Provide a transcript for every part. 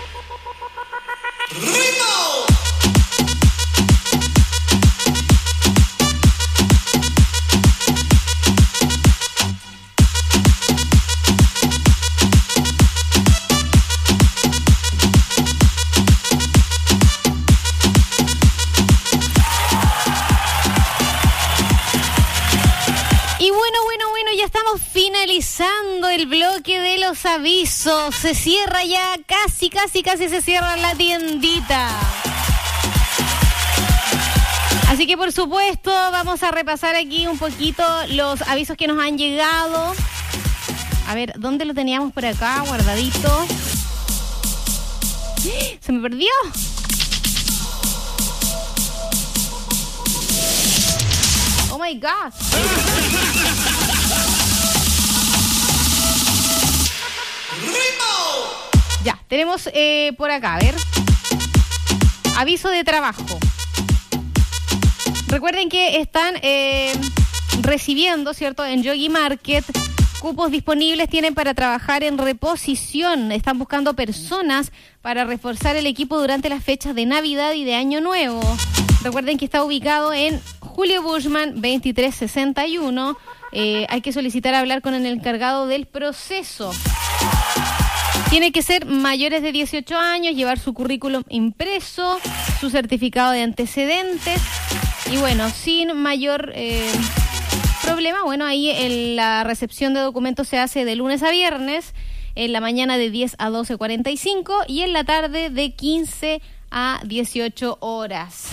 Finalizando el bloque de los avisos, se cierra ya, casi se cierra la tiendita. Así que por supuesto vamos a repasar aquí un poquito los avisos que nos han llegado. A ver, ¿dónde lo teníamos por acá? Guardadito. Se me perdió. Oh my God. Ya, tenemos por acá, a ver. Aviso de trabajo. Recuerden que están recibiendo, ¿cierto? En Yogi Market, cupos disponibles tienen para trabajar en reposición. Están buscando personas para reforzar el equipo durante las fechas de Navidad y de Año Nuevo. Recuerden que está ubicado en Julio Bushman 2361. Hay que solicitar hablar con el encargado del proceso. Tiene que ser mayores de 18 años, llevar su currículum impreso, su certificado de antecedentes y bueno, sin mayor problema, bueno, ahí la recepción de documentos se hace de lunes a viernes, en la mañana de 10 a 12:45 y en la tarde de 15 a 18 horas.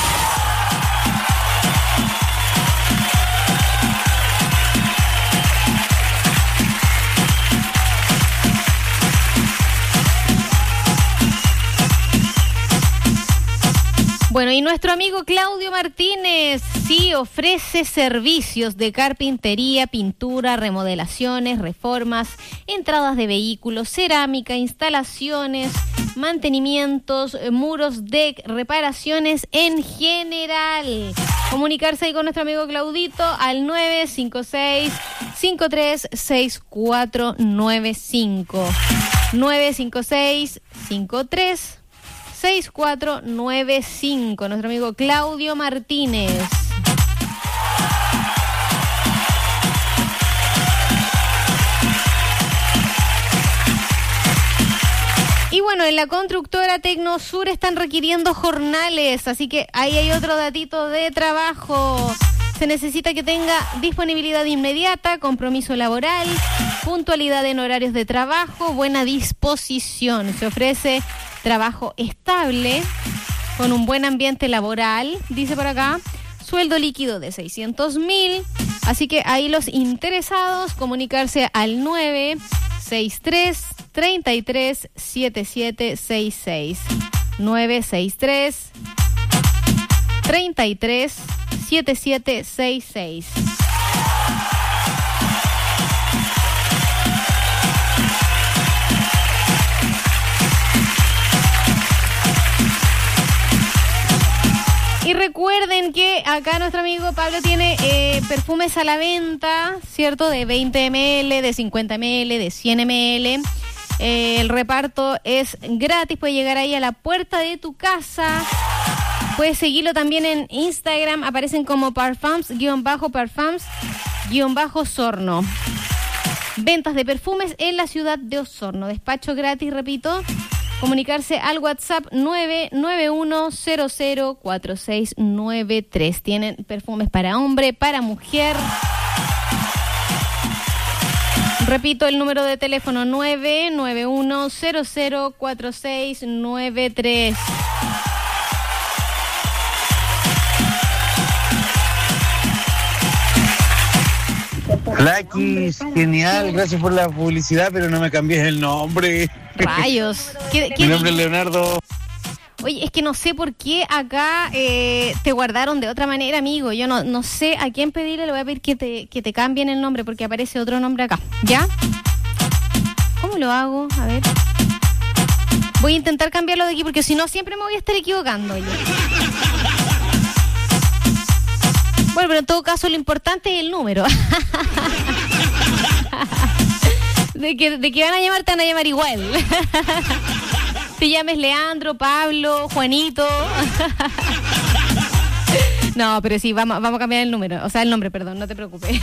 Bueno, y nuestro amigo Claudio Martínez sí ofrece servicios de carpintería, pintura, remodelaciones, reformas, entradas de vehículos, cerámica, instalaciones, mantenimientos, muros, deck, reparaciones en general. Comunicarse ahí con nuestro amigo Claudito al 956-536495. 956-536495, nuestro amigo Claudio Martínez. Y bueno, en la constructora Tecnosur están requiriendo jornales, así que ahí hay otro datito de trabajo. Se necesita que tenga disponibilidad inmediata, compromiso laboral, puntualidad en horarios de trabajo, buena disposición. Se ofrece trabajo estable, con un buen ambiente laboral, dice por acá, sueldo líquido de 600.000, así que ahí los interesados, comunicarse al 963-33-7766, 963-33-7766. Y recuerden que acá nuestro amigo Pablo tiene perfumes a la venta, ¿cierto? De 20 ml, de 50 ml, de 100 ml. El reparto es gratis, puede llegar ahí a la puerta de tu casa. Puedes seguirlo también en Instagram, aparecen como parfums_sorno. Ventas de perfumes en la ciudad de Osorno. Despacho gratis, repito. Comunicarse al WhatsApp 991004693. Tienen perfumes para hombre, para mujer. Repito el número de teléfono 991004693. Lakis, genial, gracias por la publicidad, pero no me cambies el nombre. Rayos. Mi nombre es Leonardo. Oye, es que no sé por qué acá te guardaron de otra manera, amigo. Yo no sé a quién pedirle, le voy a pedir que te cambien el nombre porque aparece otro nombre acá. ¿Ya? ¿Cómo lo hago? A ver. Voy a intentar cambiarlo de aquí porque si no siempre me voy a estar equivocando. Oye. Bueno, pero en todo caso lo importante es el número. De que van a llamar, te van a llamar igual. Te llames Leandro, Pablo, Juanito. No, pero sí, vamos a cambiar el número. O sea, el nombre, perdón, no te preocupes.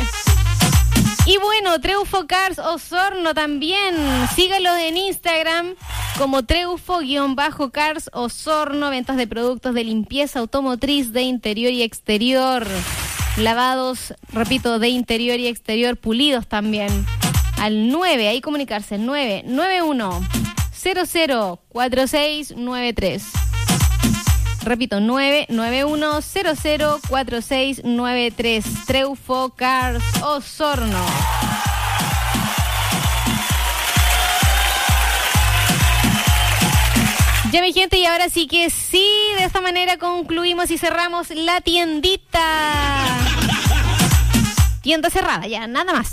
Y bueno, Treufo Cars Osorno también. Sígalos en Instagram como Treufo-Cars Osorno. Ventas de productos de limpieza automotriz de interior y exterior. Lavados, repito, de interior y exterior, pulidos también. Al 9, ahí comunicarse, 991-004693. Repito, 991-004693. Treufo Cars Osorno. Ya, mi gente, y ahora sí que sí, de esta manera concluimos y cerramos la tiendita. Tienda cerrada, ya, nada más.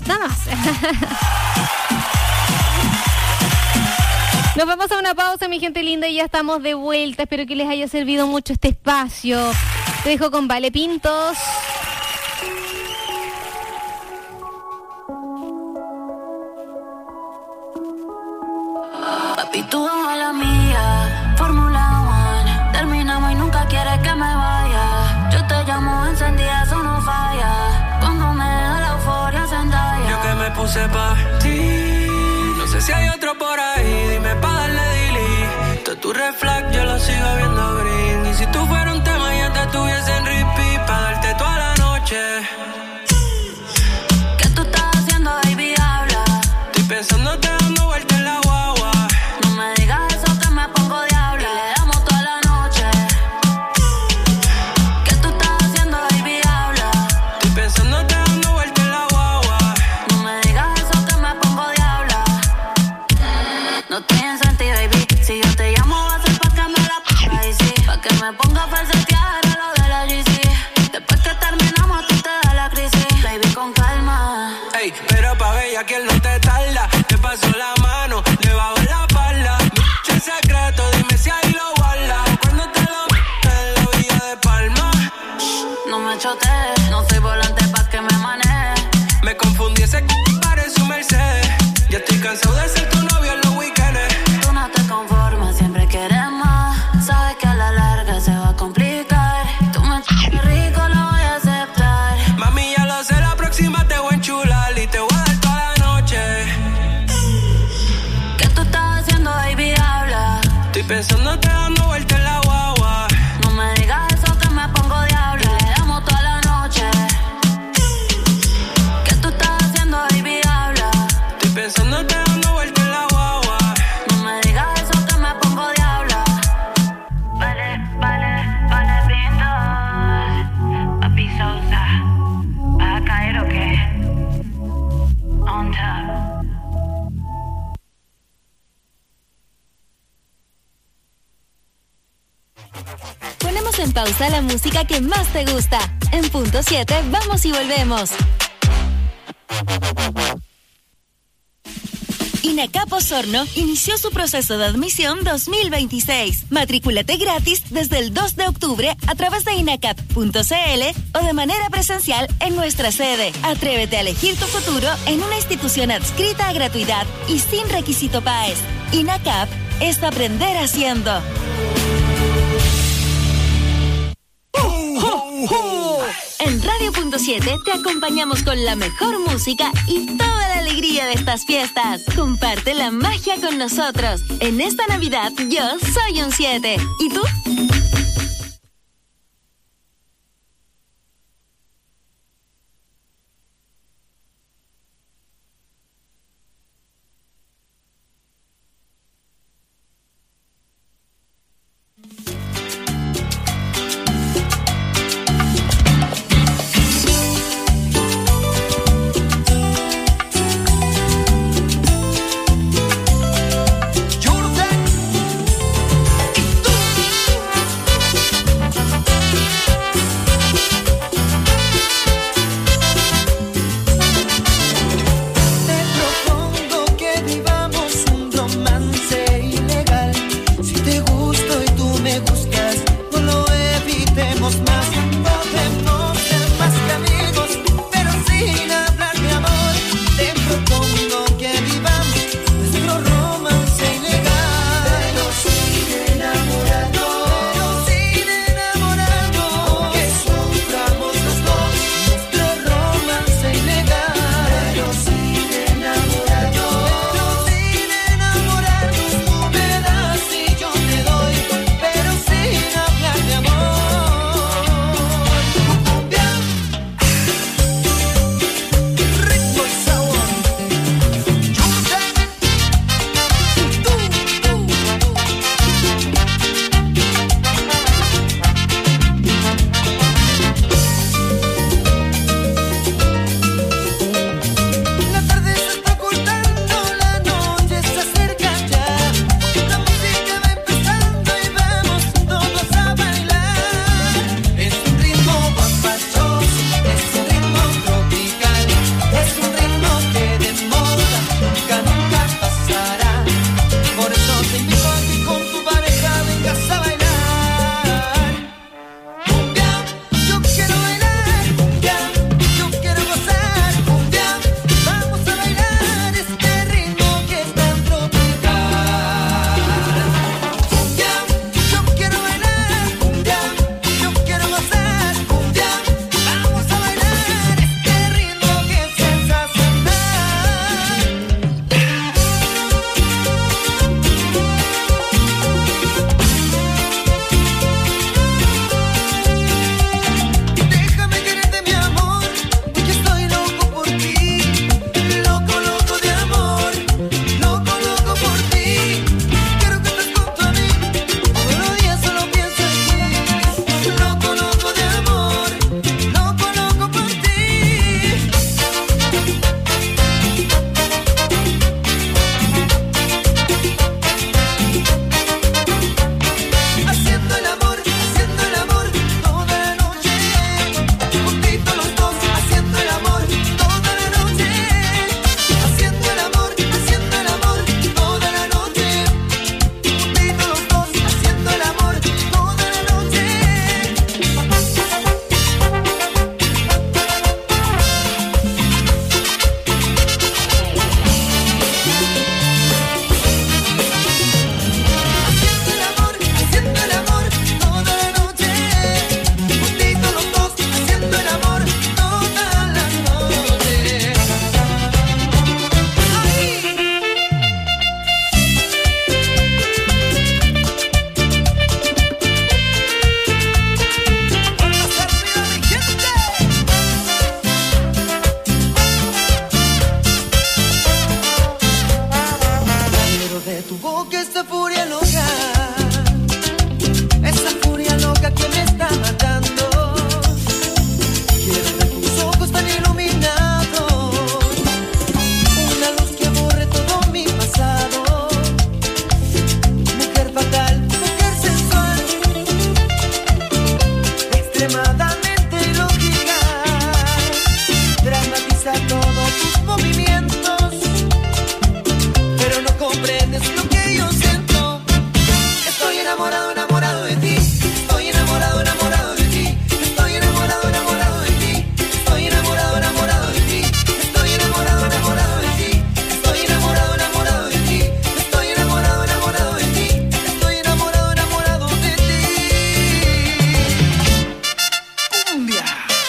Nos vamos a una pausa, mi gente linda, y ya estamos de vuelta. Espero que les haya servido mucho este espacio. Te dejo con Vale Pintos. Papi, tú a la mía, Fórmula 1. Terminamos y nunca quieres que me vaya. Yo te llamo encendida, eso no falla. Cuando me da la euforia se endaya. Yo que me puse pa' ti. No sé si hay otro por ahí, dime pa' darle delete. Todo tu reflex yo lo sigo viendo green. Y si tú fueras un tema ya te tuviese en repeat pa' darte toda la noche. ¿Qué tú estás haciendo, baby? Habla. Estoy pensándote dando vueltas en la guagua. No me digas eso que me pongo diabla. Y le damos toda la noche. ¿Qué tú estás haciendo, baby? Habla. Estoy pensándote dando vueltas en la guagua. No me digas eso que me pongo diabla. No tiene sentido, baby. Si yo te llamo va a ser pa' que me la ponga y sí. Pa' que me ponga a falsetear a lo de la GC. Después que terminamos tú te da la crisis. Baby, con calma. Ey, pero pa' bella que él no te tarda. Te paso la mano, le bajo la espalda. El secreto, dime si ahí lo guarda. Cuando te lo en la villa de Palma. No me chotees, no soy volante pa' que me maneje. Me confundí, ese parece un Mercedes. Ya estoy cansado de ser tu novio en los weekends. Tú no te conformas, siempre quieres más. Sabes que a la larga se va a complicar. Tú me ch***es rico, lo voy a aceptar. Mami, ya lo sé, la próxima te voy a enchular y te voy a dar toda la noche. ¿Qué tú estás haciendo, baby? Habla. Estoy pensándote dando vueltas en la guagua. No me digas eso que me pongo diabla. Le damos toda la noche. ¿Qué tú estás haciendo, baby? Habla. Estoy pensándote dando vueltas en la guagua. No me digas eso que me pongo diabla. Vale pintos. Papi Sousa. ¿Vas a caer o qué? On top. Ponemos en pausa la música que más te gusta. En punto 7, vamos y volvemos. INACAP Osorno inició su proceso de admisión 2026. Matrículate gratis desde el 2 de octubre a través de inacap.cl o de manera presencial en nuestra sede. Atrévete a elegir tu futuro en una institución adscrita a gratuidad y sin requisito PAES. INACAP es aprender haciendo. En Radio.7 te acompañamos con la mejor música y toda la alegría de estas fiestas. Comparte la magia con nosotros. En esta Navidad yo soy un 7. ¿Y tú? esa furia loca, esa furia loca que me está matando. Quiero ver tus ojos tan iluminados, una luz que borre todo mi pasado. Mujer fatal, mujer sensual, extremadamente lógica, dramatiza todos tus movimientos, pero no comprendes lo que yo siento. Estoy enamorado, enamorado de ti. Estoy enamorado, enamorado de ti. Estoy enamorado, enamorado de ti. Estoy enamorado, enamorado de ti. Estoy enamorado, enamorado de ti. Estoy enamorado, enamorado de ti. Estoy enamorado, enamorado de ti. Estoy enamorado, enamorado de ti. Cumbia.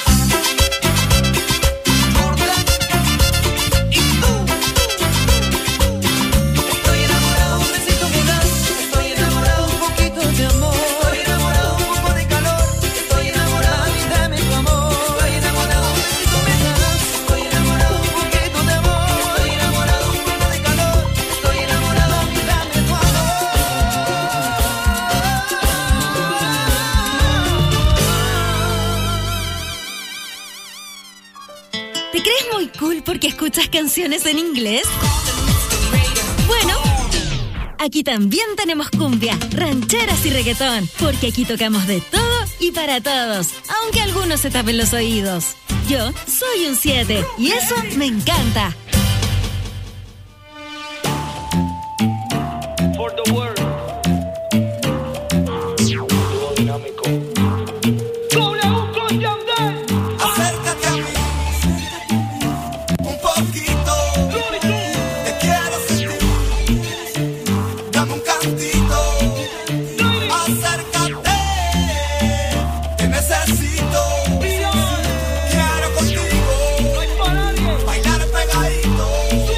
Gorda. Y tú. Estoy enamorado, un besito me das. Estoy enamorado, un poquito de amor. Estoy enamorado, un poco de calor. Estoy enamorado, y dame tu amor. Estoy enamorado, un besito me das. Estoy enamorado, un poquito de amor. Estoy enamorado, un poco de calor. Estoy enamorado, y dame tu amor. ¿Te crees muy cool porque escuchas canciones en inglés? Bueno, aquí también tenemos cumbia, rancheras y reggaetón, porque aquí tocamos de todo y para todos, aunque algunos se tapen los oídos. Yo soy un 7 y eso me encanta. For the world. Dúo dinámico. W con Yandel. Acércate a mí un poquito, te quiero sentir, dame un cantito, acércate, te necesito, quiero contigo, bailar pegadito,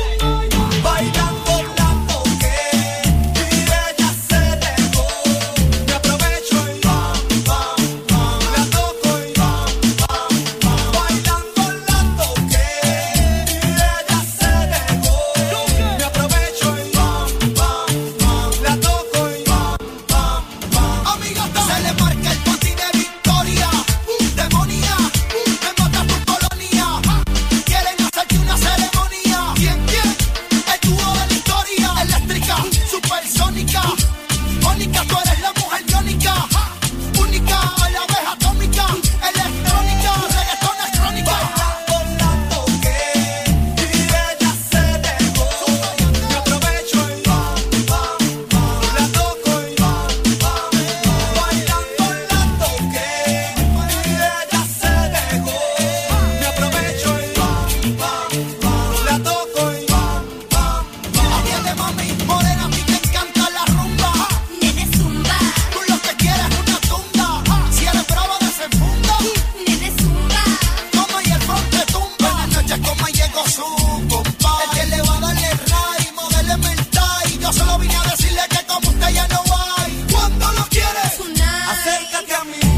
bailando la toque, y ella se dejó, me aprovecho y bam, bam, bam, la toco y bam, bam, bam, bailando la toque, y ella se dejó, me aprovecho y bam, bam, bam, la toco y bam, bam, bam. Amiga, se le marca el panty de victoria, demonía, me mata tu colonia, quieren hacerte una ceremonia. ¿Quién? El dúo de la historia, eléctrica, supersónica, mónica, tú eres la mujer biónica, única, a la vez atómica, electrónica, reggaetón es crónica. Bailando la toque, y ella se dejó, me aprovecho y bam, bam, bam, la toco y bam, bam, bailando la toque, y ella se dejó, me aprovecho y bam, bam, bam, la toco y bam, bam, bam. Atiende, mami, morena, a mí te encanta la rumba, Nene zumba, tú lo que quieres es una tunda, si eres brava desenfunda, nene zumba, toma y el front te tumba. Buenas noches, coma y llegó su compa, el que le va a darle ray, modéleme el tie, yo solo vine a decirle que como usted ya no hay. ¿Cuándo lo quieres? tonight. Acércate a mí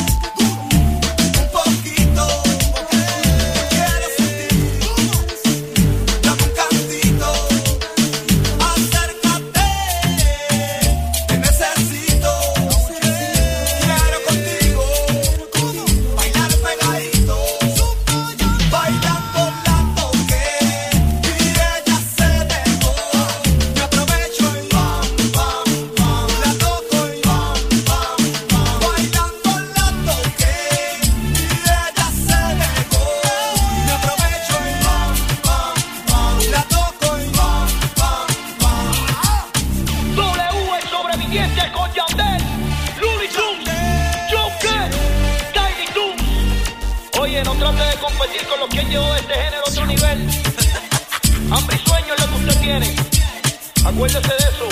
un poquito, te quiero sentir, dame un cantito, acércate, te necesito, quiero contigo, bailar pegadito, bailando la toque, y ella se dejó, me aprovecho y bam, bam, bam, la toco y bam, bam, bam, bailando la toque, y ella se dejó, me aprovecho y bam, bam, bam, la toco y bam, bam, bam. W el sobreviviente con Yandel, Looney Tunes, Joker, Tiny Toons. Oye, no trate de competir con los que han llevado este género a otro nivel. Hambre y sueño es lo que usted tiene. Acuérdese de eso.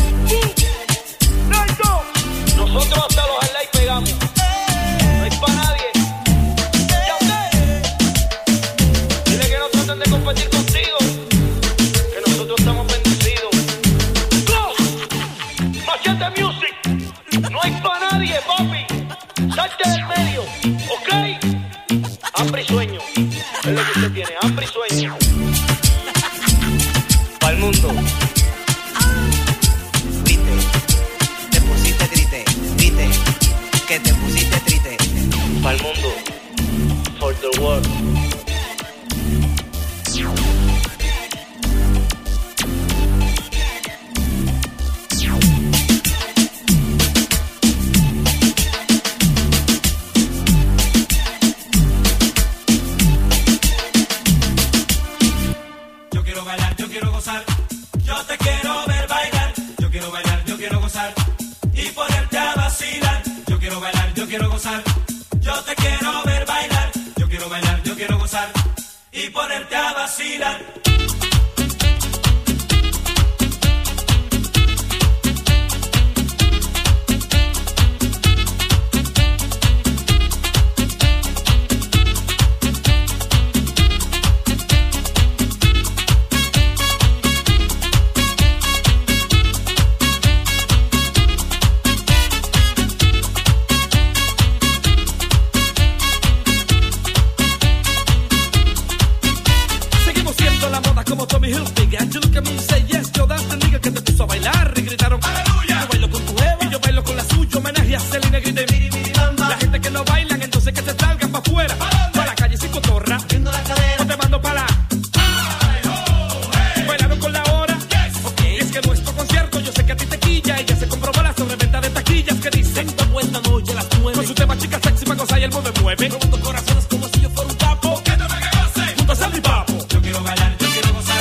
Nosotros hasta los highlights pegamos. No hay para nadie. Yandel, dile que no traten de competir contigo, que nosotros estamos bendecidos. Go, Machete Music. No hay para nadie, papi. Salte del medio, ¿ok? Hambre y sueño es lo que usted tiene, hambre y sueño. Para el mundo. y ponerte a vacilar. Como Tommy Hilfiger, and you look at me and say yes, yo that's the nigga que te puso a bailar y gritaron aleluya. Yo bailo con tu Eva y yo bailo con la suya, homenaje a Selena, grité miri miri bamba. La gente que no bailan, entonces que se salgan pa' afuera, pa' la calle sin cotorra, viendo la cadera, o te mando pa' la bailaron con la hora, yes. Okay. Es que nuestro concierto, yo sé que a ti te quilla, y ya se comprobó la sobreventa de taquillas que dicen esta noche las 9, con su tema chica sexy pa' gozar y el mueve, robando corazones como si yo fuera un capo, que no me goce, junto a Sandy Papo. Yo quiero bailar, yo quiero gozar.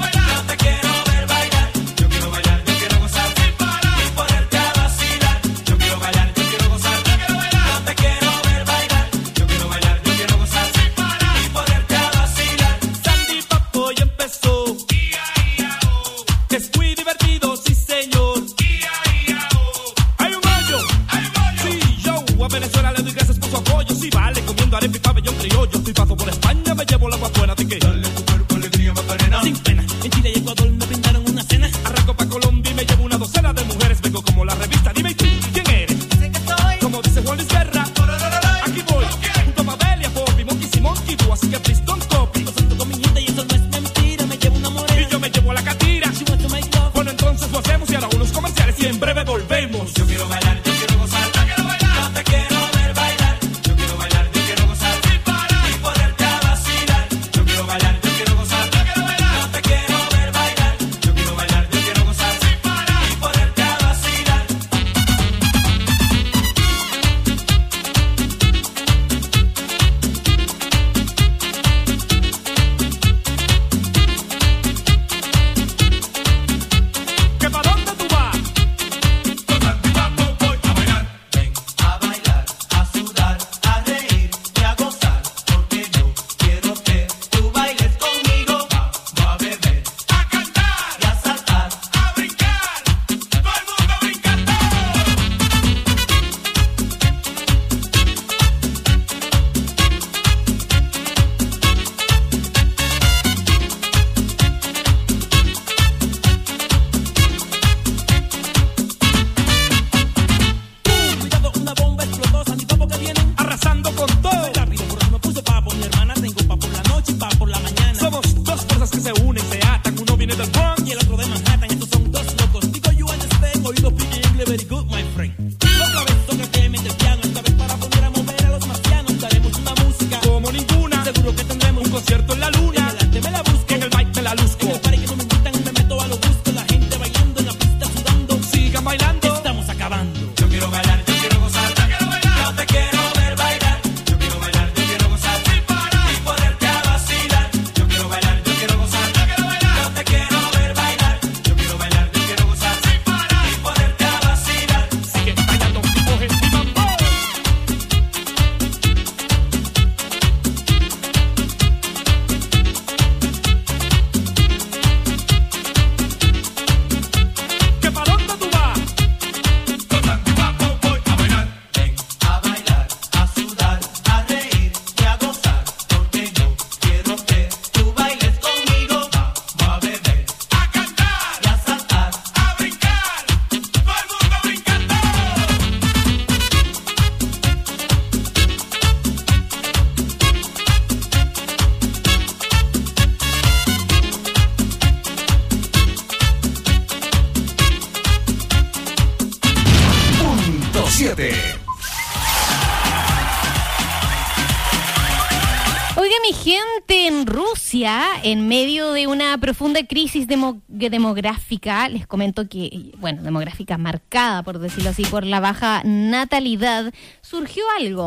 Oiga, mi gente, en Rusia, en medio de una profunda crisis demográfica, les comento que, bueno, demográfica marcada, por decirlo así, por la baja natalidad, surgió algo.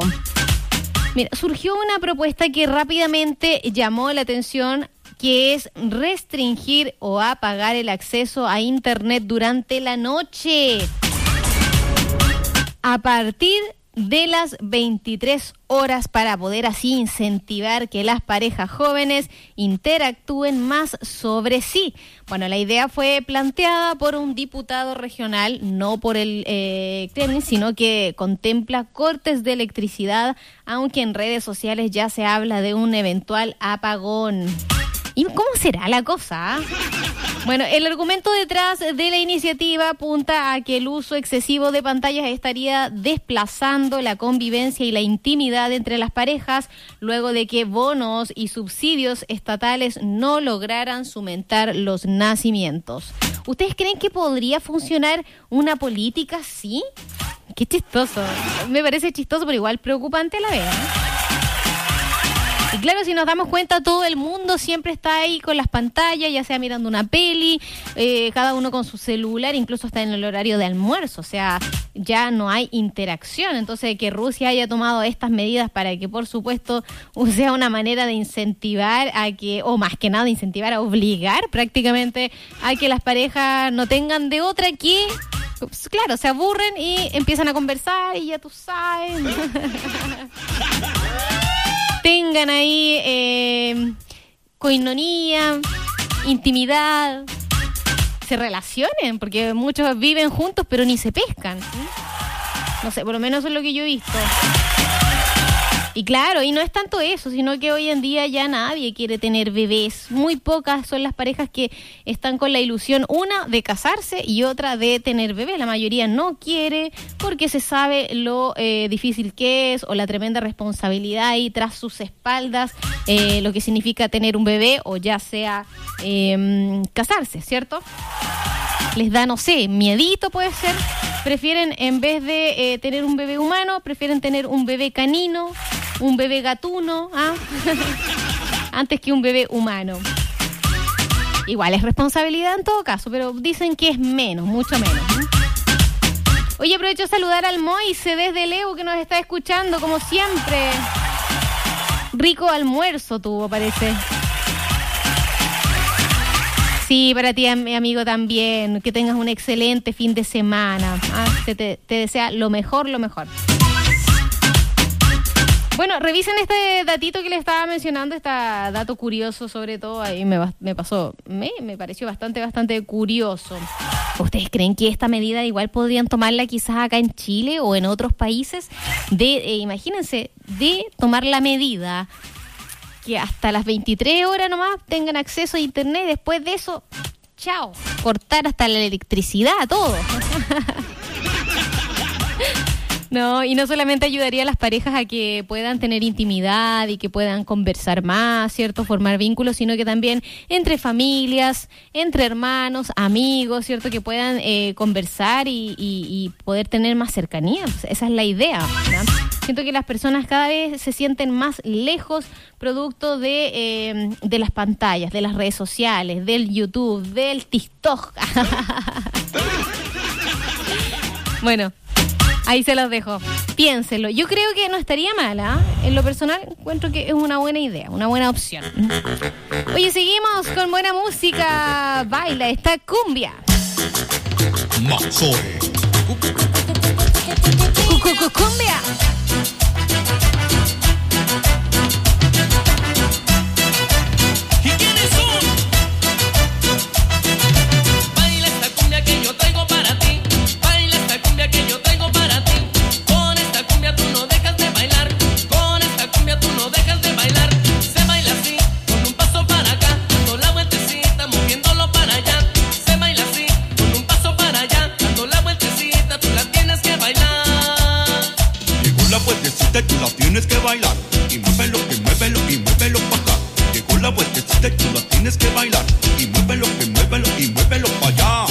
Mira, surgió una propuesta que rápidamente llamó la atención, que es restringir o apagar el acceso a Internet durante la noche. A partir de las 23 horas para poder así incentivar que las parejas jóvenes interactúen más sobre sí. Bueno, la idea fue planteada por un diputado regional, no por el Kremlin, sino que contempla cortes de electricidad, aunque en redes sociales ya se habla de un eventual apagón. ¿Y cómo será la cosa? Bueno, el argumento detrás de la iniciativa apunta a que el uso excesivo de pantallas estaría desplazando la convivencia y la intimidad entre las parejas, luego de que bonos y subsidios estatales no lograran sustentar los nacimientos. ¿Ustedes creen que podría funcionar una política así? Qué chistoso. Me parece chistoso, pero igual preocupante a la vez, ¿eh? Y claro, si nos damos cuenta, todo el mundo siempre está ahí con las pantallas, ya sea mirando una peli, cada uno con su celular, incluso está en el horario de almuerzo, o sea, ya no hay interacción. Entonces, que Rusia haya tomado estas medidas para que, por supuesto, sea una manera de incentivar a que, o más que nada, incentivar, a obligar prácticamente a que las parejas no tengan de otra que... Pues, claro, se aburren y empiezan a conversar y ya tú sabes... tengan ahí coinonía, intimidad, se relacionen, porque muchos viven juntos pero ni se pescan, ¿sí? No sé, por lo menos eso es lo que yo he visto. Y claro, y no es tanto eso, sino que hoy en día ya nadie quiere tener bebés. Muy pocas son las parejas que están con la ilusión, una, de casarse y otra de tener bebés. La mayoría no quiere porque se sabe lo difícil que es o la tremenda responsabilidad ahí tras sus espaldas, lo que significa tener un bebé o ya sea casarse, ¿cierto? Les da, no sé, miedito puede ser. Prefieren, en vez de tener un bebé humano, prefieren tener un bebé canino, un bebé gatuno, antes que un bebé humano. Igual es responsabilidad en todo caso, pero dicen que es menos, mucho menos, ¿eh? Oye, aprovecho de saludar al Moise desde Leu, que nos está escuchando, como siempre. Rico almuerzo tuvo, parece. Sí, para ti, mi amigo, también. Que tengas un excelente fin de semana. Te desea lo mejor, lo mejor. Bueno, revisen este datito que les estaba mencionando, este dato curioso sobre todo. Ahí me pareció bastante curioso. ¿Ustedes creen que esta medida igual podrían tomarla quizás acá en Chile o en otros países? Imagínense, de tomar la medida que hasta las 23 horas nomás tengan acceso a internet y después de eso, chao, cortar hasta la electricidad, todo. No, y no solamente ayudaría a las parejas a que puedan tener intimidad y que puedan conversar más, ¿cierto? Formar vínculos, sino que también entre familias, entre hermanos, amigos, ¿cierto? Que puedan conversar y poder tener más cercanía. Pues esa es la idea, ¿no? Siento que las personas cada vez se sienten más lejos producto de las pantallas, de las redes sociales, del YouTube, del TikTok. Bueno, ahí se los dejo. Piénsenlo. Yo creo que no estaría mala. En lo personal encuentro que es una buena idea, una buena opción. Oye, seguimos con buena música. Baila esta cumbia. Mazoe. Cumbia. ¿Y quiénes son? Baila esta cumbia que yo traigo para ti. Baila esta cumbia que yo traigo para ti. Con esta cumbia tú no dejas de bailar. Con esta cumbia tú no dejas de bailar. Se baila así, con un paso para acá, dando la vueltecita, moviéndolo para allá. Se baila así, con un paso para allá, dando la vueltecita, tú la tienes que bailar. Llegó la vueltecita y tú la tienes que bailar. Y muévelo, que muévelo, y muévelo pa' acá. Llegó la vueltecita y tú la tienes que bailar. Y muévelo, que muévelo, y muévelo pa' allá.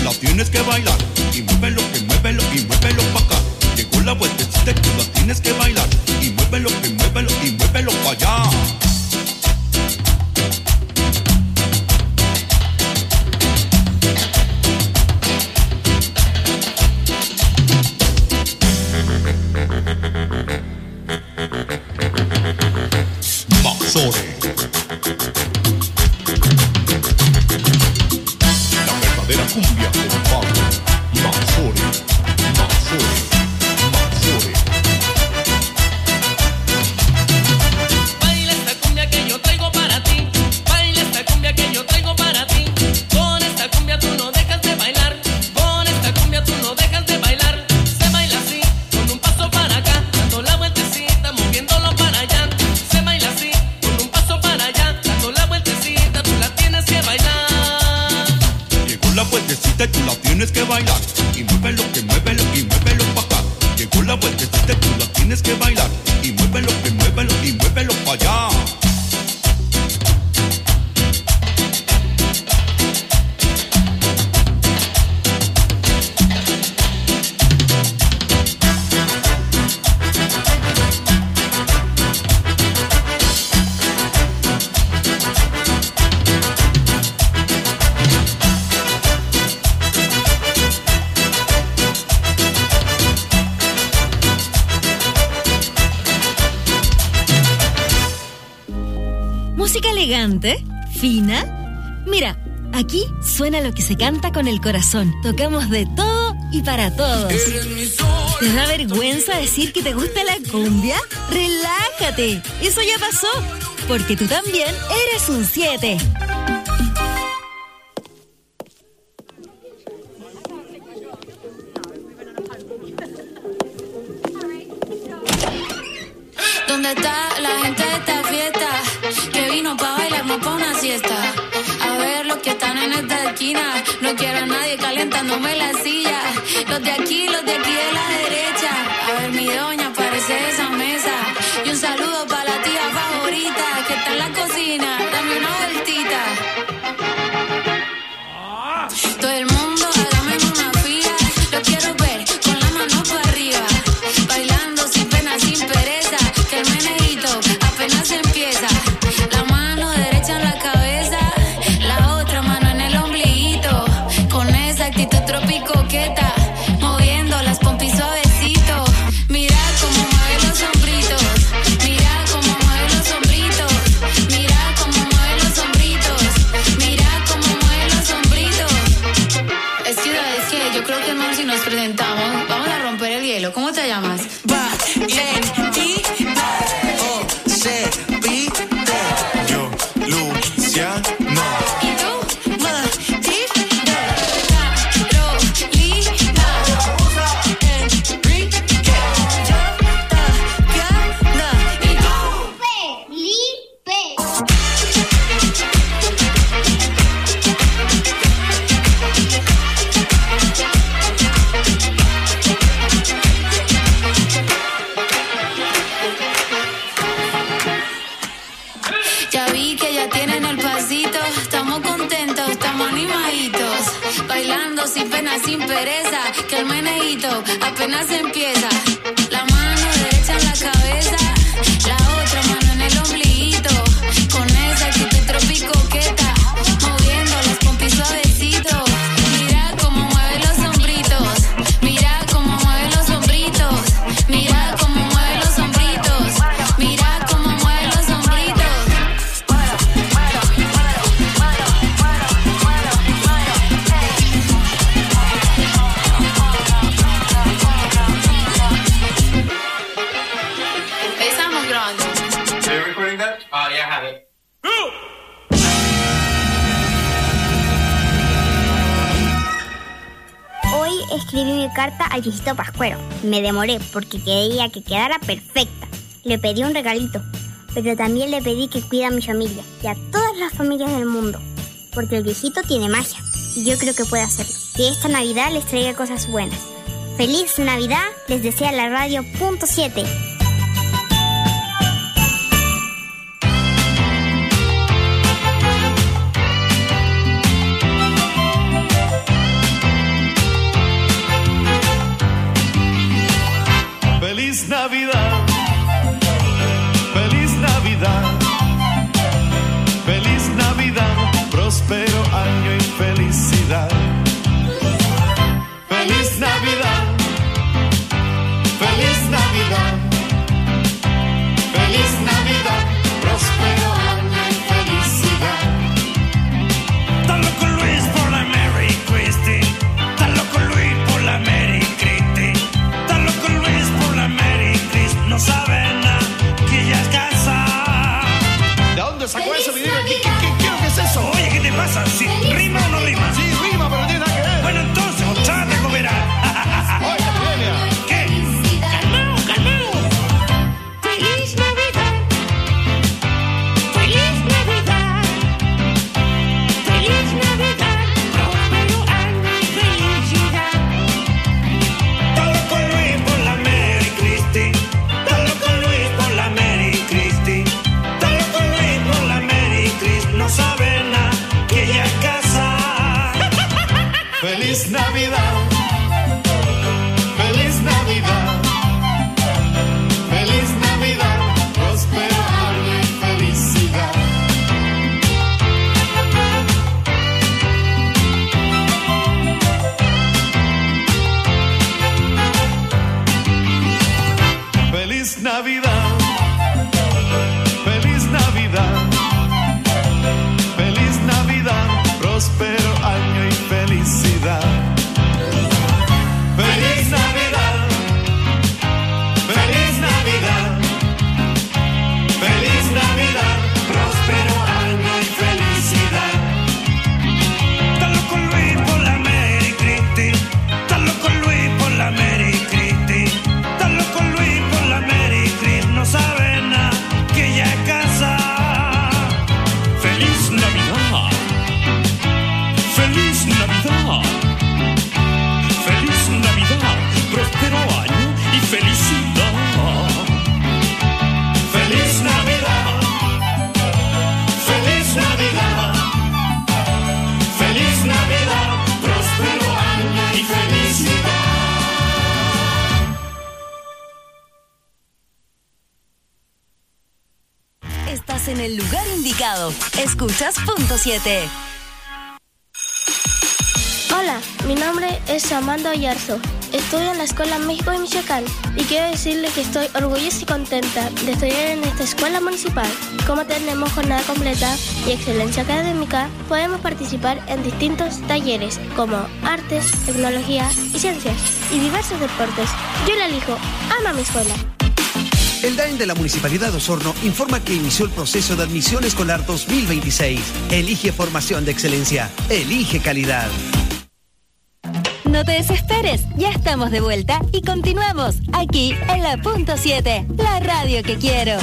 la tienes que bailar. Y muévelo, que muévelo, y muévelo pa' acá. Llegó la vueltecita y tú la tienes que bailar. Y muévelo, que muévelo, y muévelo pa' allá. Maxore. La verdadera cumbia con Pablo. Maxore, Maxore, Maxore. Baila esta cumbia que yo traigo para ti. Baila esta cumbia que yo traigo para ti. Con esta cumbia tú no dejas de bailar. Con esta cumbia tú no dejas de bailar. Se baila así, con un paso para acá, dando la vueltecita, moviéndolo para allá. Se baila así, con un paso para allá, dando la vueltecita, tú la tienes que bailar. Llegó la vueltecita y tú la tienes que bailar. Y muévelo, que muévelo, y muévelo pa' acá. Llegó la vueltecita y tú la tienes que bailar. Y muévelo, que muévelo, y muévelo pa' allá. ¿Música elegante? ¿Fina? Mira, aquí suena lo que se canta con el corazón. Tocamos de todo y para todos. ¿Te da vergüenza decir que te gusta la cumbia? ¡Relájate! Eso ya pasó, porque tú también eres un 7. ¿Dónde está la gente de esta fiesta? Que vino pa' bailar, no pa' una siesta. A ver los que están en esta esquina. No quiero a nadie calentándome la silla. Los de aquí de la derecha. A ver mi doña, parece de esa mesa. Y un saludo pa' la tía favorita que está en la cocina. Dame una vueltita. Todo el mundo hágame una fila. Lo quiero ver con la mano para arriba. Bailando sin pena, sin pereza. Que el menejito apenas empieza. La mano derecha en la cabeza, la otra mano en el ombliguito. Con esa actitud tropicoqueta, moviendo las pompis suavecito. Mira cómo mueve los hombritos. Mira cómo mueve los hombritos. Mira cómo mueve los hombritos. Mira cómo mueve los hombritos. Es que yo creo que mejor si nos presentamos. Vamos a romper el hielo. ¿Cómo te llamas? Yo, Luciano. ¿Y tú? Ya vi que ya tienen el pasito. Estamos contentos, estamos animaditos. Bailando sin pena, sin pereza. Que el menejito apenas empieza. La mano derecha en la cabeza, la otra mano en el ombliguito. Con esa actitud tropicoqueta, moviendo las pompis suavecito. Mira cómo mueve los hombritos. Mira cómo mueve los hombritos. Mira cómo mueve los hombritos. Mira cómo mueve los hombritos. Estamos grabando. Are you recording that? Yeah, I have it. Hoy escribí mi carta al viejito Pascuero. Me demoré porque quería que quedara perfecta. Le pedí un regalito, pero también le pedí que cuide a mi familia y a todas las familias del mundo, porque el viejito tiene magia y yo creo que puede hacerlo. Que esta Navidad les traiga cosas buenas. ¡Feliz Navidad! Les desea la radio .7. pasa? ¿Si rima o no rima? Sí, rima, pero no tiene nada que ver. Bueno, entonces, vos trate de cooperar. Oye, Epidemia. ¿Qué? Calmao, calmao. Feliz Navidad. Feliz Navidad. Feliz Navidad. Próspero año y felicidad. Dalo con Luis por la Mary Christie. Dalo con Luis por la Mary Christie. Dalo con Luis por la Mary Christie. No sabe nada que ella es casa. Feliz Navidad. Feliz Navidad. Feliz Navidad. Próspero año y felicidad. Feliz Navidad. Feliz Navidad. Feliz Navidad. Próspero año y felicidad. Feliz Navidad. Feliz Navidad. Feliz Navidad. Próspero año y felicidad. Dalo con Luis por la Mary Christie. Dalo con Luis por la Mary Christie. Dalo con Luis por la Mary Christie. No sabe nada que ella es casa. Feliz Navidad. Feliz Navidad. Feliz Navidad. Próspero año y felicidad. Feliz Navidad. Feliz Navidad. Feliz Navidad. Próspero año y felicidad. Estás en el lugar indicado. Escuchas Punto 7. Hola, mi nombre es Amanda Oyarzo. Estudio en la Escuela México de Michoacán y quiero decirle que estoy orgullosa y contenta de estudiar en esta escuela municipal. Como tenemos jornada completa y excelencia académica, podemos participar en distintos talleres como artes, tecnología y ciencias y diversos deportes. Yo la elijo. Ama mi escuela. El DAEN de la Municipalidad de Osorno informa que inició el proceso de admisión escolar 2026. Elige formación de excelencia. Elige calidad. No te desesperes, ya estamos de vuelta y continuamos aquí en la Punto 7, la radio que quiero.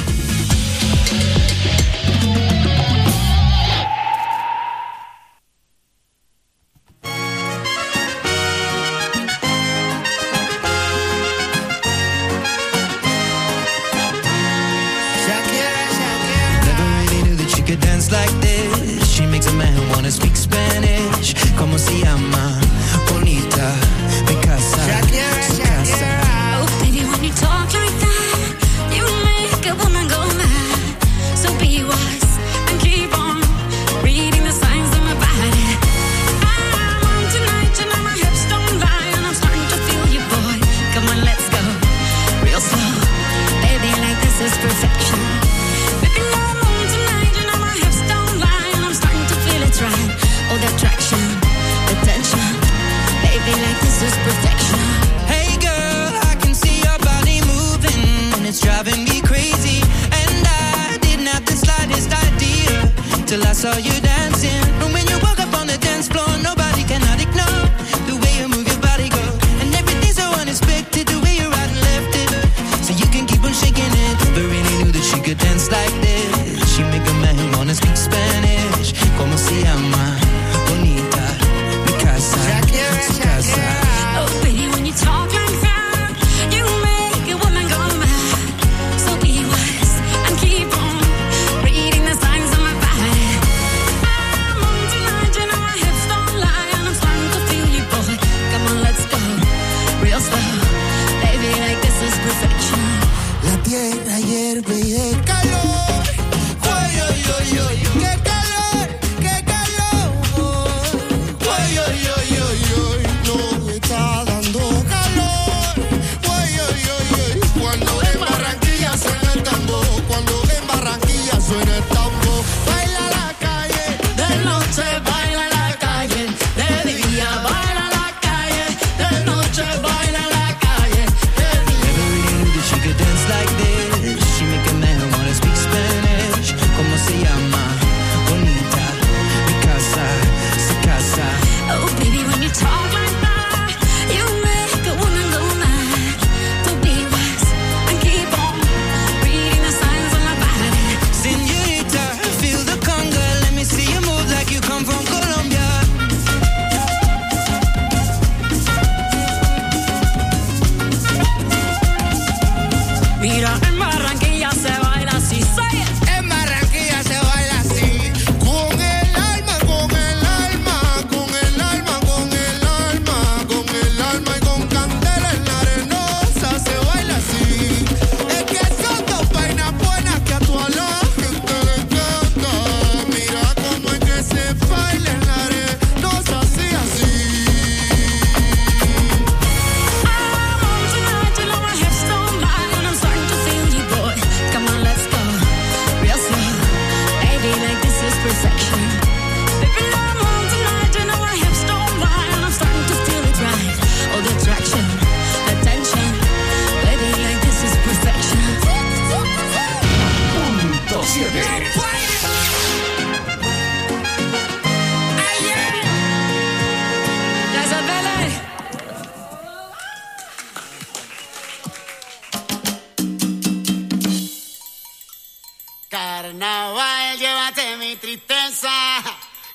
Never really knew that she could dance like this. She makes a man wanna speak Spanish. Como se llama? Bonita, mi casa, su casa. Oh, baby, when you talk like that, you make a woman go mad. So be wise and keep on reading the signs of my body. I'm on tonight, you know my hips don't lie, and I'm starting to feel you, boy. Come on, let's go real slow. Baby, like this is perfection. Baby, I'm on tonight, you know my hips don't lie, and I'm starting to feel it's right. Oh, the attraction, the tension. Baby, like this is perfection. Hey girl, I can see your body moving, and it's driving me crazy. And I didn't have the slightest idea till I saw you dancing. And when you walk up on the dance floor, nobody cannot ignore the way you move your body, girl. And everything's so unexpected, the way you right and left it, so you can keep on shaking it. Never really knew that she could dance like this. She make a man wanna speak Spanish. Como se llama? Bonita, mi casa, su casa. Oh, baby, when you talk like that, you make a woman go mad. So be wise and keep on reading the signs of my body. I'm on tonight, you know my hips don't lie, and I'm starting to feel you, boy. Come on, let's go real slow. Baby, like this is perfection. La tierra hierve y de calor, cuello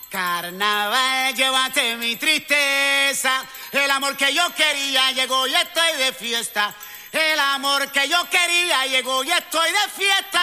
Carnaval, llévate mi tristeza. El amor que yo quería llegó y estoy de fiesta. El amor que yo quería llegó y estoy de fiesta.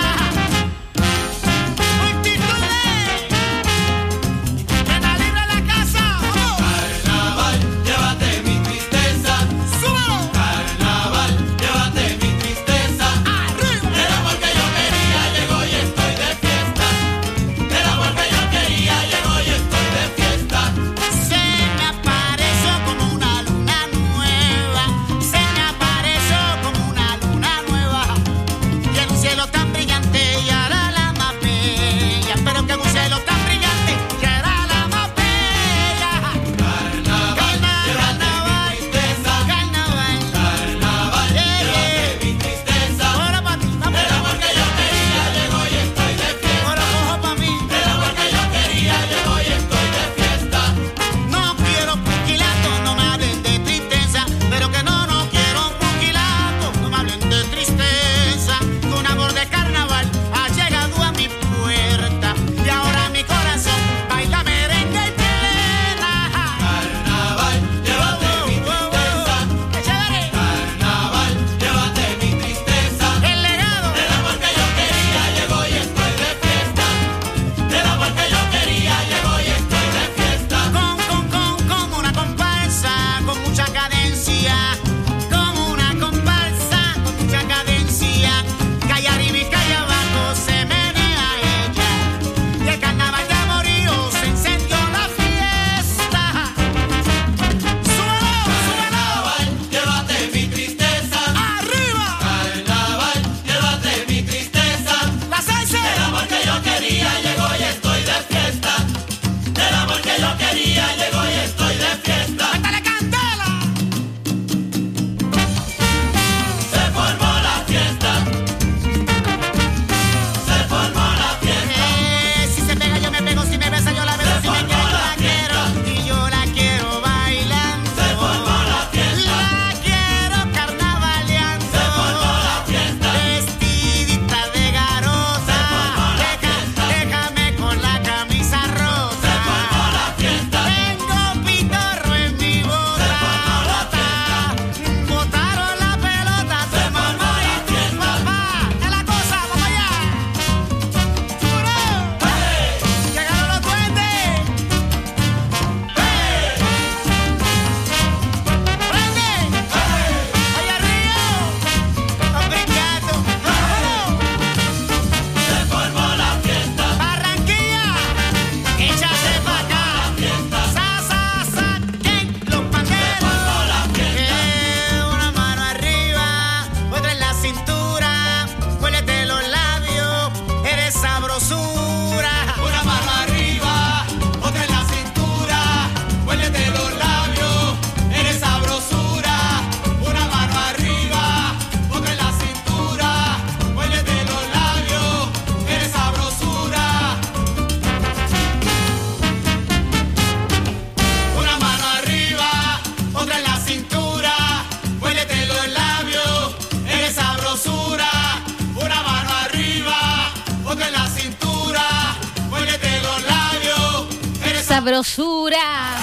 Sabrosura.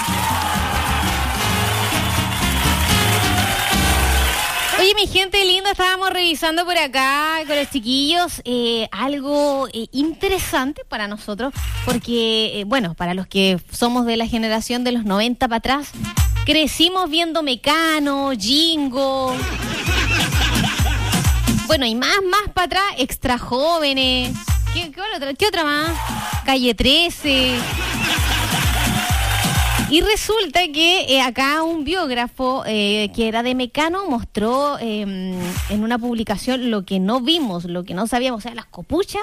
Oye, mi gente linda, estábamos revisando por acá con los chiquillos algo interesante para nosotros, porque, bueno, para los que somos de la generación de los 90 para atrás, crecimos viendo Mecano, Jingo, bueno, y más para atrás, Extra Jóvenes, ¿qué otra más? Calle 13... Y resulta que acá un biógrafo que era de Mecano mostró en una publicación lo que no vimos, lo que no sabíamos, o sea, las copuchas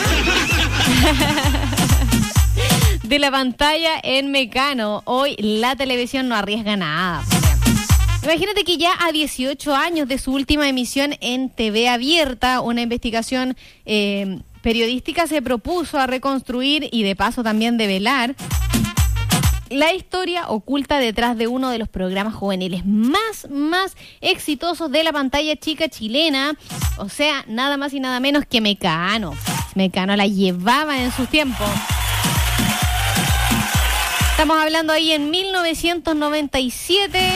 de la pantalla en Mecano. Hoy la televisión no arriesga nada. Imagínate que ya a 18 años de su última emisión en TV abierta, una investigación periodística se propuso a reconstruir y de paso también develar la historia oculta detrás de uno de los programas juveniles más exitosos de la pantalla chica chilena. O sea, nada más y nada menos que Mecano. Mecano la llevaba en sus tiempos. Estamos hablando ahí en 1997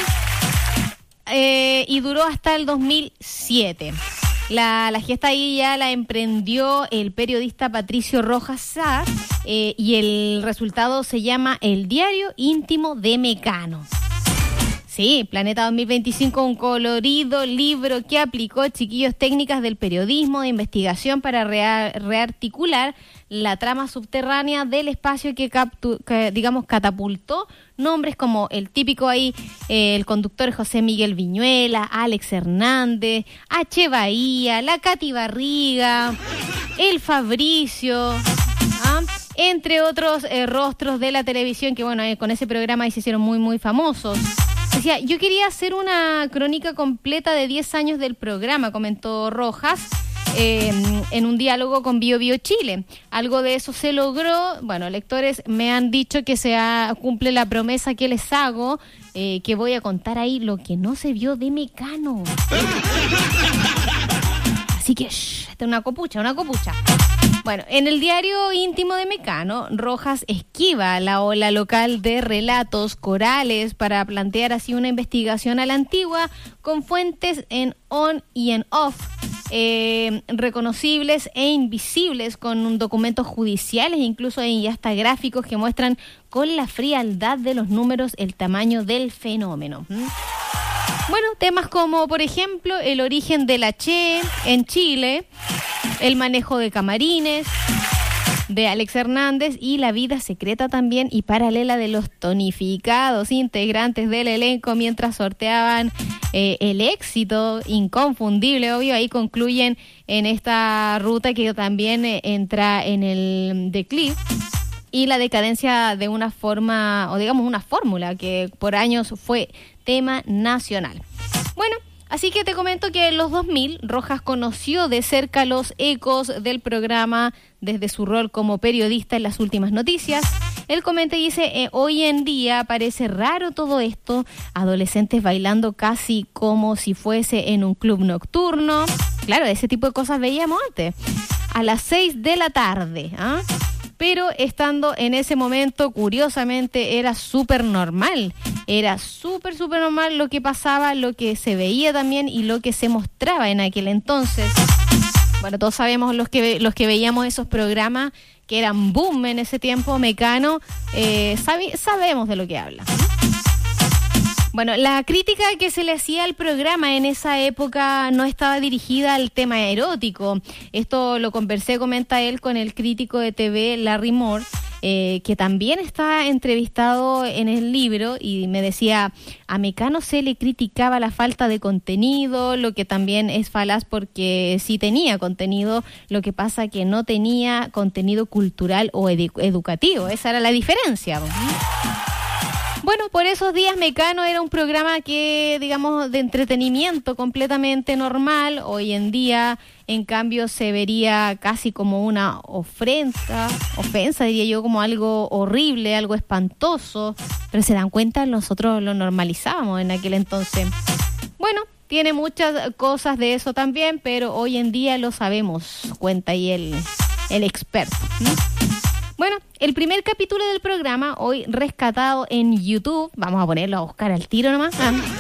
y duró hasta el 2007. La gesta ahí ya la emprendió el periodista Patricio Rojas Sá y el resultado se llama El Diario Íntimo de Mecano. Sí, Planeta 2025, un colorido libro que aplicó, chiquillos, técnicas del periodismo de investigación para rearticular la trama subterránea del espacio que digamos, catapultó nombres como el típico ahí, el conductor José Miguel Viñuela, Alex Hernández, H. Bahía, la Katy Barriga, el Fabricio, entre otros rostros de la televisión que, bueno, con ese programa ahí se hicieron muy, muy famosos. Decía, yo quería hacer una crónica completa de 10 años del programa, comentó Rojas, en un diálogo con Bio Bio Chile. Algo de eso se logró. Bueno, lectores me han dicho que cumple la promesa que les hago, que voy a contar ahí lo que no se vio de Mecano. Así que, esta es una copucha. Bueno, en el Diario Íntimo de Mecano, Rojas esquiva la ola local de relatos corales para plantear así una investigación a la antigua con fuentes en on y en off, reconocibles e invisibles, con documentos judiciales, incluso y hasta gráficos que muestran con la frialdad de los números el tamaño del fenómeno. Bueno, temas como, por ejemplo, el origen de la Che en Chile, el manejo de camarines de Alex Hernández y la vida secreta también y paralela de los tonificados integrantes del elenco mientras sorteaban el éxito inconfundible, obvio. Ahí concluyen en esta ruta que también entra en el declive y la decadencia de una forma, o digamos una fórmula que por años fue tema nacional. Bueno, así que te comento que en los 2000 Rojas conoció de cerca los ecos del programa desde su rol como periodista en Las Últimas Noticias. Él comenta y dice, hoy en día parece raro todo esto, adolescentes bailando casi como si fuese en un club nocturno. Claro, ese tipo de cosas veíamos antes, a las 6 de la tarde, Pero estando en ese momento, curiosamente, era súper normal. Era súper normal lo que pasaba, lo que se veía también y lo que se mostraba en aquel entonces. Bueno, todos sabemos los que veíamos esos programas que eran boom en ese tiempo, Mecano, sabemos de lo que habla. Bueno, la crítica que se le hacía al programa en esa época no estaba dirigida al tema erótico. Esto lo conversé, comenta él, con el crítico de TV Larry Moore, que también está entrevistado en el libro, y me decía, a Mecano se le criticaba la falta de contenido, lo que también es falaz porque sí tenía contenido, lo que pasa que no tenía contenido cultural o educativo. Esa era la diferencia. Bueno, por esos días Mecano era un programa que, digamos, de entretenimiento completamente normal. Hoy en día, en cambio, se vería casi como una ofensa, diría yo, como algo horrible, algo espantoso. Pero se dan cuenta, nosotros lo normalizábamos en aquel entonces. Bueno, tiene muchas cosas de eso también, pero hoy en día lo sabemos, cuenta ahí el experto. Bueno, el primer capítulo del programa, hoy rescatado en YouTube, vamos a ponerlo a buscar al tiro nomás.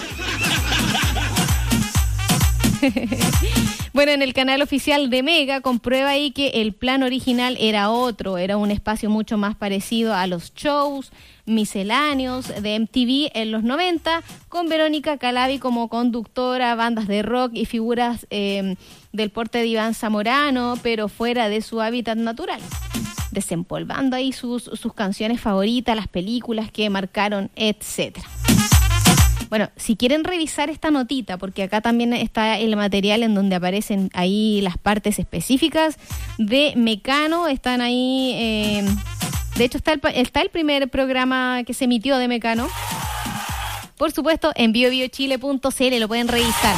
Bueno, en el canal oficial de Mega comprueba ahí que el plan original era otro, era un espacio mucho más parecido a los shows misceláneos de MTV en los 90, con Verónica Calabi como conductora, bandas de rock y figuras del porte de Iván Zamorano, pero fuera de su hábitat natural, desempolvando ahí sus canciones favoritas, las películas que marcaron, etcétera. Bueno, si quieren revisar esta notita, porque acá también está el material en donde aparecen ahí las partes específicas de Mecano, están ahí, de hecho está el primer programa que se emitió de Mecano, por supuesto en biobiochile.cl, lo pueden revisar.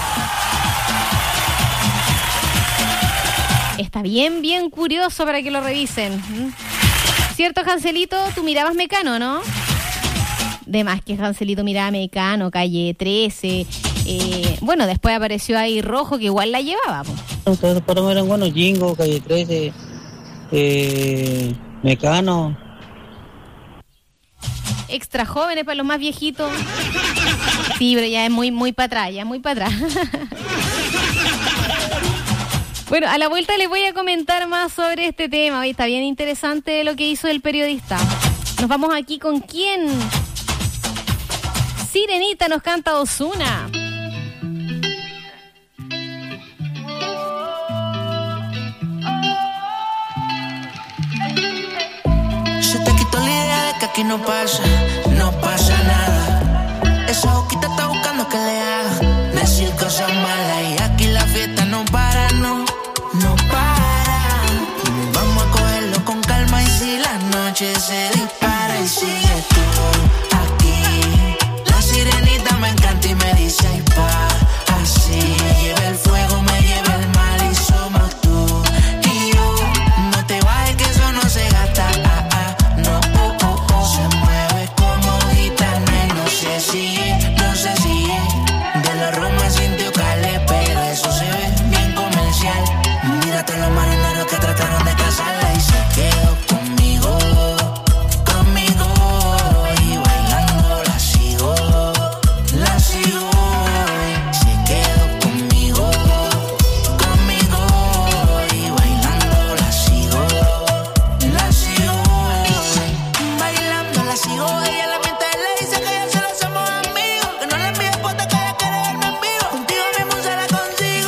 Está bien curioso para que lo revisen. ¿Cierto, Janselito? Tú mirabas Mecano, ¿no? De más que Janselito miraba Mecano, Calle 13. Bueno, después apareció ahí Rojo, que igual la llevaba. Ustedes para mí eran buenos, Jingo, Calle 13, Mecano. extra jóvenes para los más viejitos. Sí, pero ya es muy para atrás, ya muy para atrás. Bueno, a la vuelta les voy a comentar más sobre este tema. Hoy está bien interesante lo que hizo el periodista. Nos vamos aquí con quién. Sirenita nos canta Ozuna. Se te quitó la idea de que aquí no pasa nada. Esa boquita está buscando que le haga decir cosas malas. Y aquí la fiesta no para, no para. Vamos a cogerlo con calma y si la noche se dispara y sigue tú aquí. La sirenita me encanta y me dice ay pa, así. Me lleva el fuego, me lleva el mal y somos tú y yo. No te bajes que eso no se gasta, no, Se mueve como gitana y no sé si de la Roma sintió Calé, pero eso se ve bien comercial. Mírate los marineros que trataron de casarla y se quedó conmigo. Y bailando la sigo. Se quedó conmigo. Y bailando la sigo. Bailando la sigo. Ella la miente le dice que ya solo somos amigos. Que no le envíe fotos que ella quiere verme en vivo. Contigo mismo se la consigo.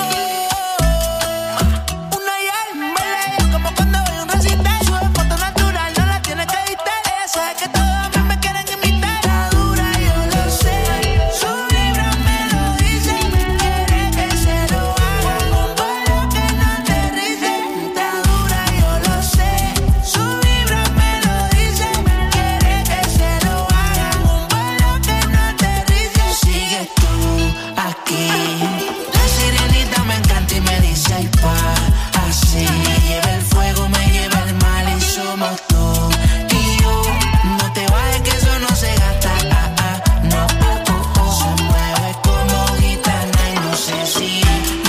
Una y alma, baila como cuando voy a un recital. Sube foto natural, no la tiene que editar. Ella sabe que todos a mí me quieren imitar. Está dura, yo lo sé. Su vibra me lo dice. Quiere que se lo haga con vuelo que no aterrice. Está dura, yo lo sé. Su vibra me lo dice. Quiere que se lo haga con vuelo que no aterrice. Sigues tú aquí. La sirenita me encanta y me dice ay pa, así. Me lleva el fuego, me lleva el mal y somos tú y yo. No te bajes que eso no se gasta, no, Se mueve como gitana y no sé si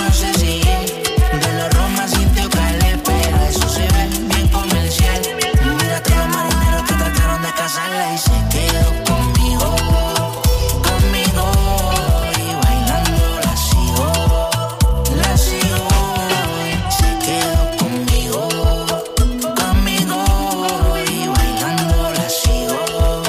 de la Roma sintió Calé, pero eso se ve bien comercial. Mírate los marineros que trataron de casarla y se quedó conmigo. Y bailando la sigo. Se quedó conmigo. Y bailando la sigo.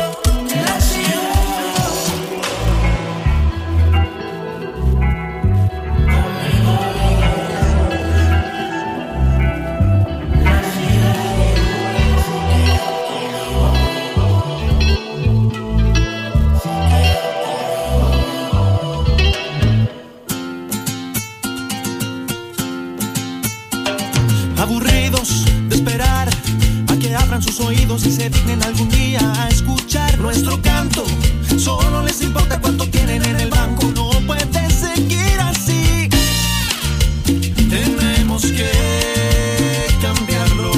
Aburridos de esperar a que abran sus oídos y se dignen algún día a escuchar nuestro canto. Solo les importa cuánto tienen en el banco. No puede seguir así. Tenemos que cambiarlo.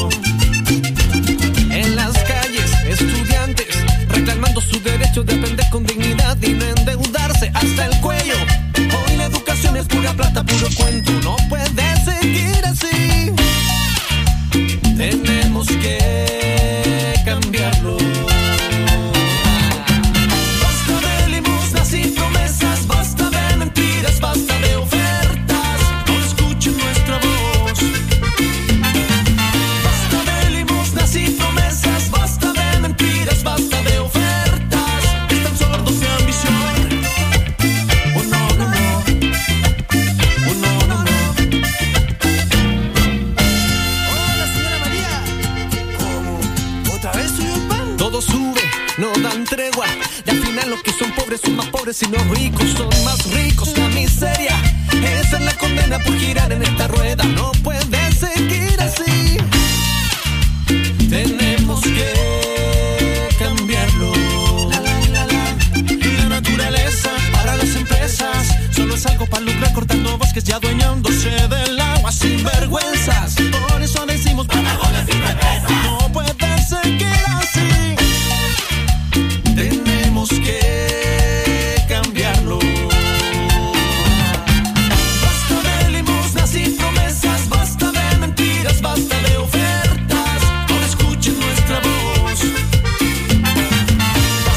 En las calles, estudiantes reclamando su derecho de aprender con dignidad y no endeudarse hasta el cuello. Hoy la educación es pura plata, puro cuento. No puede seguir así. Tenemos que cambiarlo. Basta de limosnas y promesas, basta de mentiras, basta de ofertas. No escuchen nuestra voz. Basta de limosnas y promesas, basta de mentiras, basta de ofertas. Están sordos de ambición. Oh no, no, no. Oh no, no, no. Todo sube, no dan tregua. Y al final los que son pobres son más pobres y los ricos son más ricos. La miseria, esa es la condena por girar en esta rueda. No puede seguir así. Tenemos que cambiarlo. La naturaleza para las empresas solo es algo para lucrar cortando bosques y adueñándose del agua sin vergüenzas. Por eso decimos patagones sin represas. No puede seguir así. Tenemos que cambiarlo. Basta de limosnas y promesas, basta de mentiras, basta de ofertas. Ahora escuchen nuestra voz.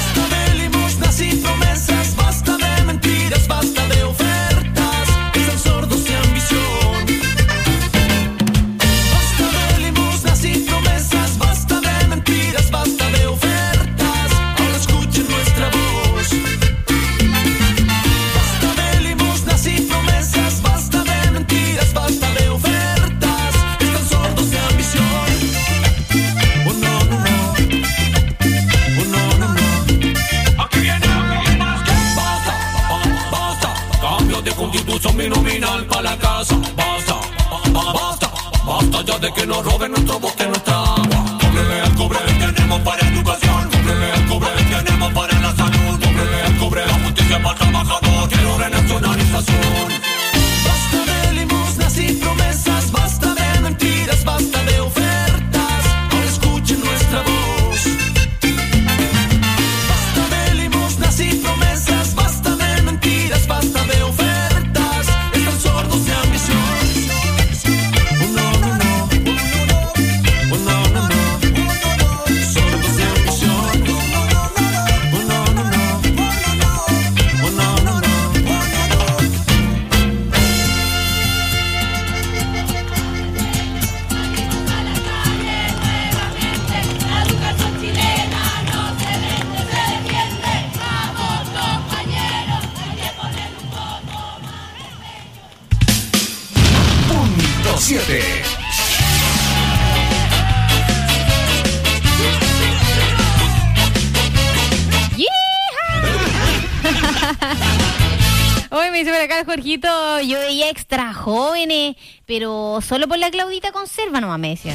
de que nos roben nuestro bosque, nuestra agua. Cómprele al cobre, tenemos para educación. Cómprele al cobre, tenemos para la salud. Cómprele al cobre, la justicia para el trabajador. Quiero renacionalización. Basta de limosnas y promesas, basta de mentiras, basta de ofertas. Ahora escuchen nuestra voz. Basta de limosnas y promesas, basta de mentiras, basta de ofertas. Están sordos de ambición. Punto 7. Hoy me dice por acá el Jorgito, yo veía Extra Jóvenes, pero solo por la Claudita Conserva nomás me decían.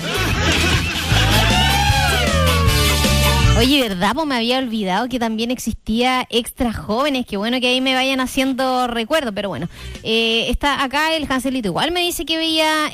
Oye, ¿verdad? Pues me había olvidado que también existía Extra Jóvenes. Qué bueno que ahí me vayan haciendo recuerdo, pero bueno. Está acá el Hanselito. Igual me dice que veía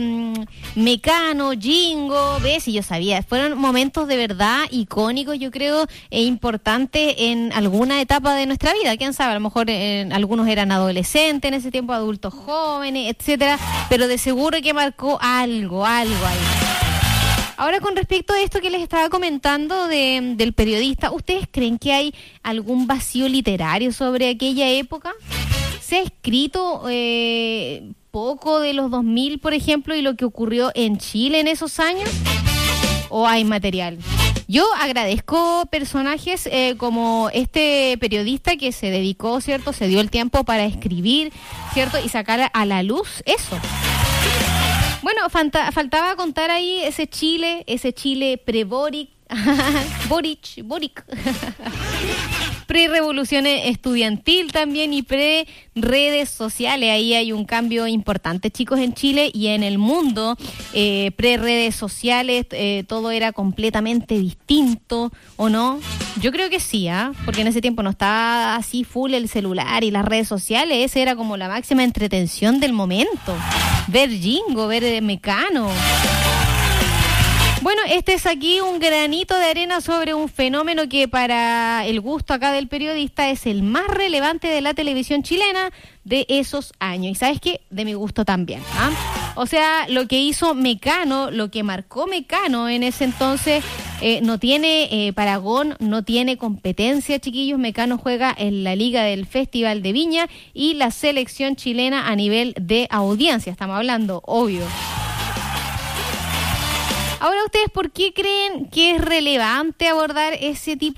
Mecano, Jingo, ¿ves? Y yo sabía. Fueron momentos de verdad icónicos, yo creo, e importantes en alguna etapa de nuestra vida. ¿Quién sabe? A lo mejor algunos eran adolescentes en ese tiempo, adultos jóvenes, etcétera. Pero de seguro que marcó algo ahí. Ahora, con respecto a esto que les estaba comentando del periodista, ¿ustedes creen que hay algún vacío literario sobre aquella época? ¿Se ha escrito poco de los 2000, por ejemplo, y lo que ocurrió en Chile en esos años? ¿O hay material? Yo agradezco personajes como este periodista que se dedicó, ¿cierto? Se dio el tiempo para escribir, ¿cierto? Y sacar a la luz eso. Bueno, faltaba contar ahí ese Chile pre-Boric, Boric, pre-revolución estudiantil también y pre-redes sociales. Ahí hay un cambio importante, chicos, en Chile y en el mundo. Pre-redes sociales, todo era completamente distinto, ¿o no? Yo creo que sí, porque en ese tiempo no estaba así full el celular y las redes sociales. Esa era como la máxima entretención del momento. Ver Jingo, ver Mecano. Bueno, este es aquí un granito de arena sobre un fenómeno que para el gusto acá del periodista es el más relevante de la televisión chilena de esos años. Y ¿sabes qué? De mi gusto también. O sea, lo que hizo Mecano, lo que marcó Mecano en ese entonces, no tiene paragón, no tiene competencia, chiquillos. Mecano juega en la Liga del Festival de Viña y la selección chilena a nivel de audiencia. Estamos hablando, obvio. Ahora, ¿ustedes por qué creen que es relevante abordar ese tipo